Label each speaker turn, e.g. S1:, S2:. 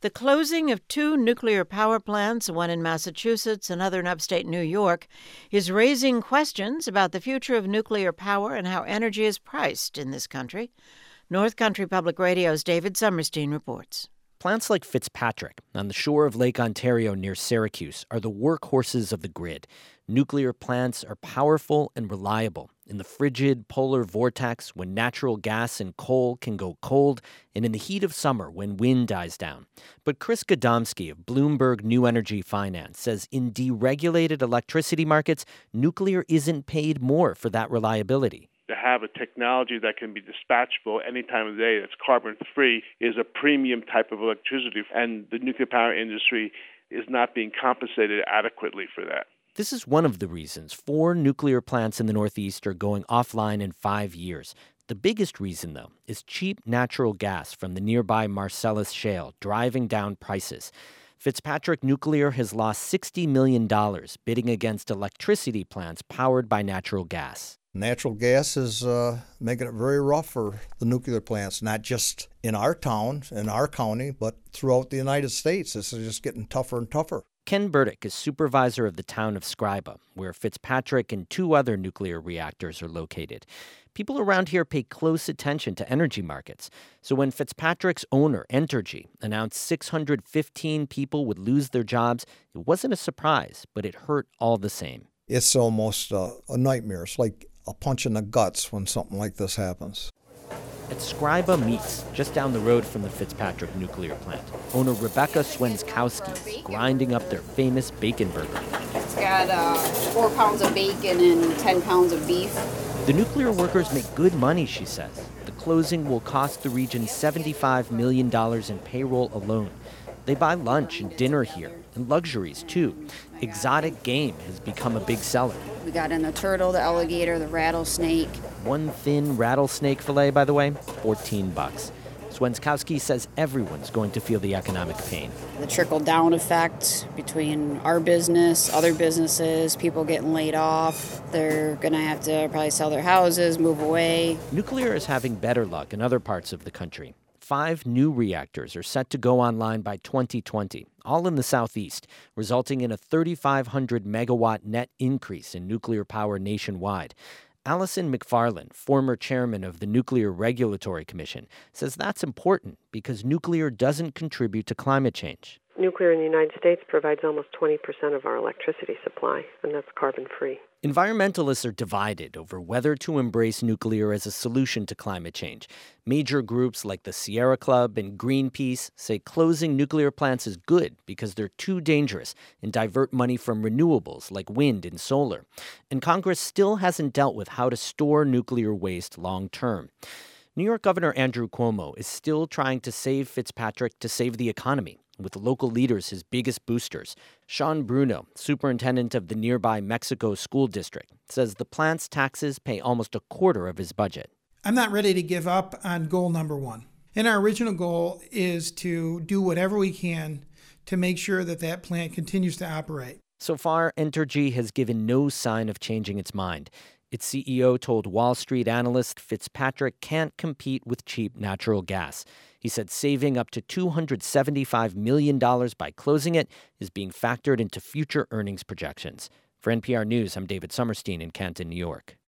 S1: The closing of two nuclear power plants, one in Massachusetts, another in upstate New York, is raising questions about the future of nuclear power and how energy is priced in this country. North Country Public Radio's David Summerstein reports.
S2: Plants like Fitzpatrick on the shore of Lake Ontario near Syracuse are the workhorses of the grid. Nuclear plants are powerful and reliable in the frigid polar vortex when natural gas and coal can go cold, and in the heat of summer when wind dies down. But Chris Gadomski of Bloomberg New Energy Finance says in deregulated electricity markets, nuclear isn't paid more for that reliability.
S3: To have a technology that can be dispatchable any time of the day that's carbon-free is a premium type of electricity, and the nuclear power industry is not being compensated adequately for that.
S2: This is one of the reasons 4 nuclear plants in the Northeast are going offline in 5 years. The biggest reason, though, is cheap natural gas from the nearby Marcellus Shale driving down prices. Fitzpatrick Nuclear has lost $60 million bidding against electricity plants powered by natural gas.
S4: Natural gas is making it very rough for the nuclear plants, not just in our town, in our county, but throughout the United States. This is just getting tougher and tougher.
S2: Ken Burdick is supervisor of the town of Scriba, where Fitzpatrick and 2 other nuclear reactors are located. People around here pay close attention to energy markets. So when Fitzpatrick's owner, Entergy, announced 615 people would lose their jobs, it wasn't a surprise, but it hurt all the same.
S4: It's almost a nightmare. It's like a punch in the guts when something like this happens.
S2: At Scriba Meats, just down the road from the Fitzpatrick nuclear plant, owner Rebecca Swenskowski is grinding up their famous bacon burger.
S5: It's got 4 pounds of bacon and 10 pounds of beef.
S2: The nuclear workers make good money, she says. The closing will cost the region $75 million in payroll alone. They buy lunch and dinner here, and luxuries, too. Exotic game has become a big seller.
S5: We got in the turtle, the alligator, the rattlesnake.
S2: One thin rattlesnake fillet, by the way, $14. Swenskowski says everyone's going to feel the economic pain.
S5: The trickle-down effect between our business, other businesses, people getting laid off. They're going to have to probably sell their houses, move away.
S2: Nuclear is having better luck in other parts of the country. 5 new reactors are set to go online by 2020, all in the Southeast, resulting in a 3,500 megawatt net increase in nuclear power nationwide. Allison McFarland, former chairman of the Nuclear Regulatory Commission, says that's important because nuclear doesn't contribute to climate change.
S6: Nuclear in the United States provides almost 20% of our electricity supply, and that's carbon-free.
S2: Environmentalists are divided over whether to embrace nuclear as a solution to climate change. Major groups like the Sierra Club and Greenpeace say closing nuclear plants is good because they're too dangerous and divert money from renewables like wind and solar. And Congress still hasn't dealt with how to store nuclear waste long term. New York Governor Andrew Cuomo is still trying to save Fitzpatrick to save the economy, with local leaders his biggest boosters. Sean Bruno, superintendent of the nearby Mexico School District, says the plant's taxes pay almost a quarter of his budget.
S7: I'm not ready to give up on goal number 1. And our original goal is to do whatever we can to make sure that that plant continues to operate.
S2: So far, Entergy has given no sign of changing its mind. Its CEO told Wall Street analyst Fitzpatrick can't compete with cheap natural gas. He said saving up to $275 million by closing it is being factored into future earnings projections. For NPR News, I'm David Summerstein in Canton, New York.